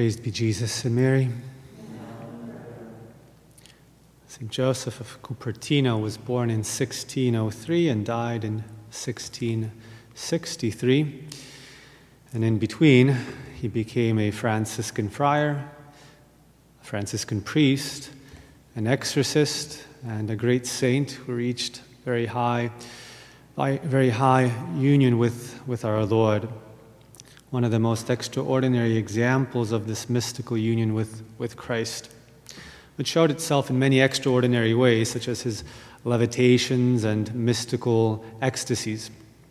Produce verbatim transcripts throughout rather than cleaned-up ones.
Praised be Jesus and Mary. Saint Joseph of Cupertino was born in sixteen oh three and died in sixteen sixty-three. And in between, he became a Franciscan friar, a Franciscan priest, an exorcist, and a great saint who reached very high, very high union with, with our Lord. One of the most extraordinary examples of this mystical union with, with Christ, which showed itself in many extraordinary ways, such as his levitations and mystical ecstasies.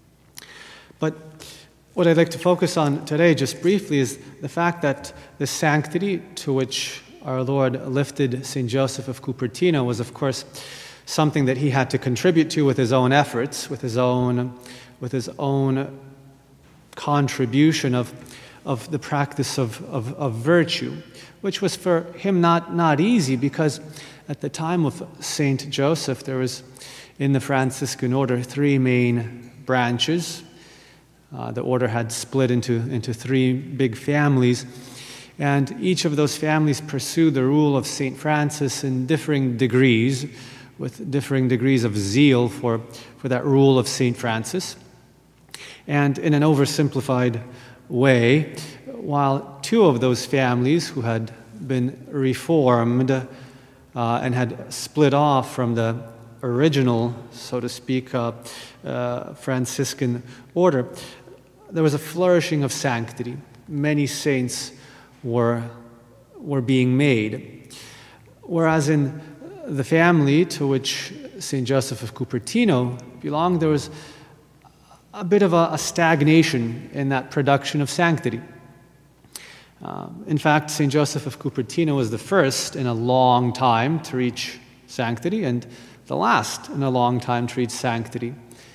But what I'd like to focus on today, just briefly, is the fact that the sanctity to which our Lord lifted Saint Joseph of Cupertino was, of course, something that he had to contribute to with his own efforts, with his own, with his own contribution of, of the practice of, of, of virtue, which was for him not, not easy, because at the time of Saint Joseph, there was in the Franciscan order three main branches. Uh, the order had split into, into three big families, and each of those families pursued the rule of Saint Francis in differing degrees, with differing degrees of zeal for, for that rule of Saint Francis. And in an oversimplified way, while two of those families who had been reformed uh, and had split off from the original, so to speak, uh, uh, Franciscan order, there was a flourishing of sanctity. Many saints were, were being made. Whereas in the family to which Saint Joseph of Cupertino belonged, there was a bit of a, a stagnation in that production of sanctity. Uh, in fact, Saint Joseph of Cupertino was the first in a long time to reach sanctity, and the last in a long time to reach sanctity.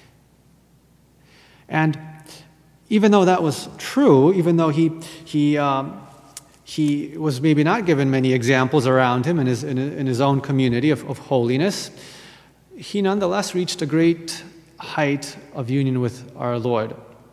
And even though that was true, even though he he um, he was maybe not given many examples around him in his in, in his own community of, of holiness, he nonetheless reached a great height of union with our Lord.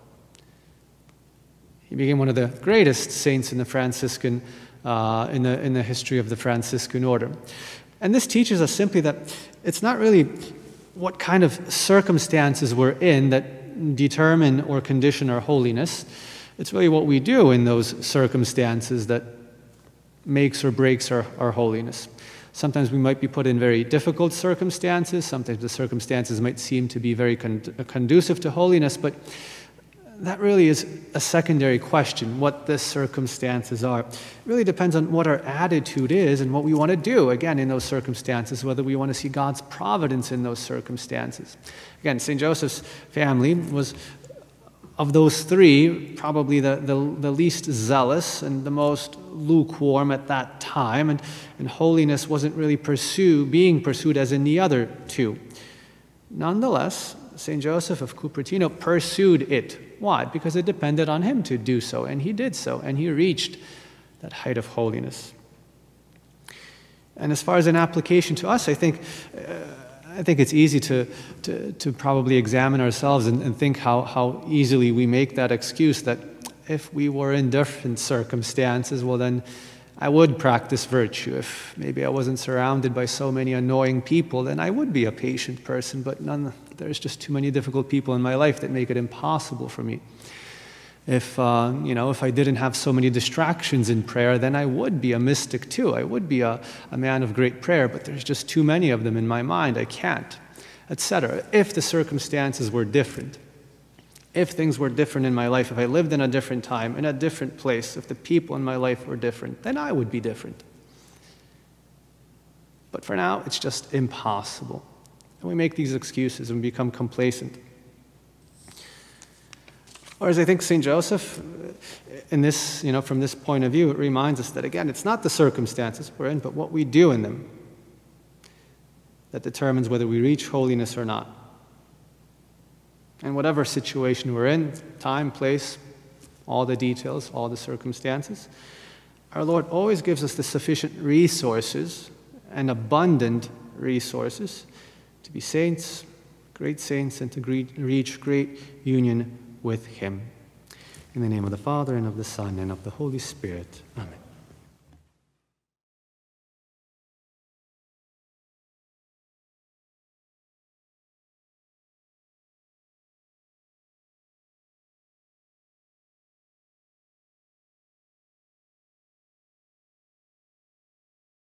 He became one of the greatest saints in the Franciscan, uh, in the in the history of the Franciscan order. And this teaches us simply that it's not really what kind of circumstances we're in that determine or condition our holiness. It's really what we do in those circumstances that makes or breaks our, our holiness. Sometimes we might be put in very difficult circumstances. Sometimes the circumstances might seem to be very con- conducive to holiness, but that really is a secondary question, what the circumstances are. It really depends on what our attitude is and what we want to do, again, in those circumstances, whether we want to see God's providence in those circumstances. Again, Saint Joseph's family was, of those three, probably the, the, the least zealous and the most lukewarm at that time, and, and holiness wasn't really pursue, being pursued as in the other two. Nonetheless, Saint Joseph of Cupertino pursued it. Why? Because it depended on him to do so, and he did so, and he reached that height of holiness. And as far as an application to us, I think uh, I think it's easy to, to, to probably examine ourselves and, and think how, how easily we make that excuse that if we were in different circumstances, well then I would practice virtue. If maybe I wasn't surrounded by so many annoying people, then I would be a patient person, but none, there's just too many difficult people in my life that make it impossible for me. If, uh, you know, if I didn't have so many distractions in prayer, then I would be a mystic too. I would be a, a man of great prayer, but there's just too many of them in my mind. I can't, et cetera. If the circumstances were different, if things were different in my life, if I lived in a different time, in a different place, if the people in my life were different, then I would be different. But for now, it's just impossible. And we make these excuses and become complacent. Whereas I think Saint Joseph, in this, you know, from this point of view, it reminds us that, again, it's not the circumstances we're in, but what we do in them that determines whether we reach holiness or not. And whatever situation we're in, time, place, all the details, all the circumstances, our Lord always gives us the sufficient resources and abundant resources to be saints, great saints, and to reach great union with Him. In the name of the Father, and of the Son, and of the Holy Spirit. Amen.